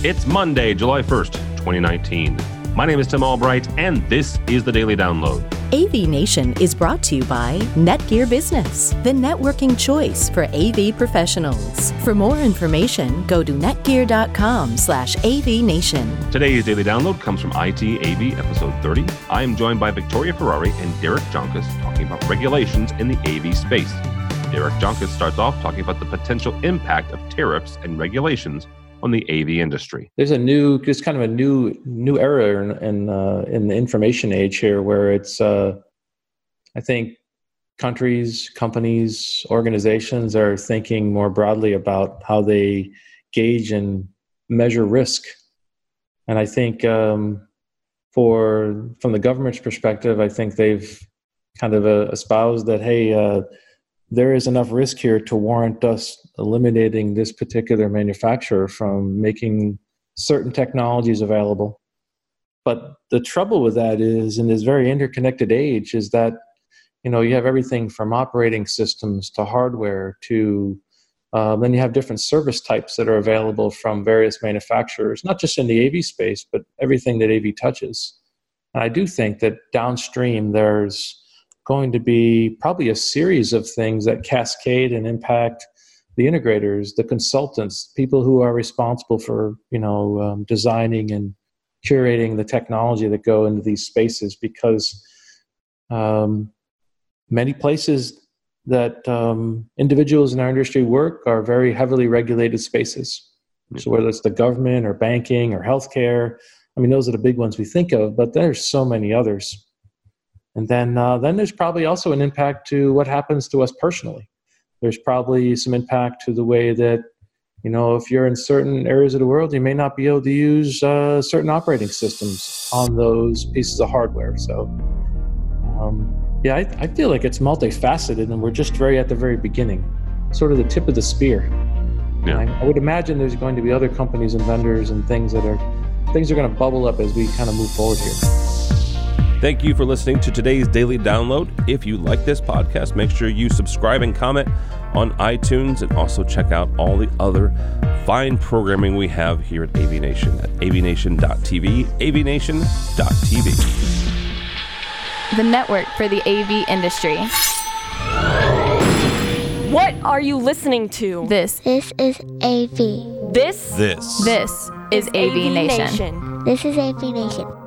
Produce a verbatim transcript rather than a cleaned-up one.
It's Monday, July first, twenty nineteen. My name is Tim Albright, and this is the Daily Download. A V Nation is brought to you by Netgear Business, the networking choice for A V professionals. For more information, go to netgear.com slash avnation. Today's Daily Download comes from I T A V episode thirty. I am joined by Victoria Ferrari and Derek Jonkus talking about regulations in the A V space. Derek Jonkus starts off talking about the potential impact of tariffs and regulations on the A V industry. There's a new, just kind of a new, new era in in, uh, in the information age here, where it's, uh, I think, countries, companies, organizations are thinking more broadly about how they gauge and measure risk. And I think, um, for from the government's perspective, I think they've kind of uh, espoused that, hey, uh, there is enough risk here to warrant us eliminating this particular manufacturer from making certain technologies available. But the trouble with that is, in this very interconnected age, is that, you know, you have everything from operating systems to hardware to, uh, then you have different service types that are available from various manufacturers, not just in the A V space, but everything that A V touches. And I do think that downstream there's going to be probably a series of things that cascade and impact the integrators, the consultants, people who are responsible for, you know, um, designing and curating the technology that go into these spaces, because um, many places that um, individuals in our industry work are very heavily regulated spaces. So whether it's the government or banking or healthcare, I mean, those are the big ones we think of, but there's so many others. And then, uh, then there's probably also an impact to what happens to us personally. There's probably some impact to the way that, you know, if you're in certain areas of the world, you may not be able to use uh, certain operating systems on those pieces of hardware. So, um, yeah, I, I feel like it's multifaceted, and we're just very at the very beginning, sort of the tip of the spear. Yeah. I, I would imagine there's going to be other companies and vendors and things that are things are going to bubble up as we kind of move forward here. Thank you for listening to today's Daily Download. If you like this podcast, make sure you subscribe and comment on iTunes, and also check out all the other fine programming we have here at A V Nation at a v nation dot t v, a v nation dot t v. The network for the A V industry. What are you listening to? This. This is A V. This. This. This is A V Nation. This is A V Nation.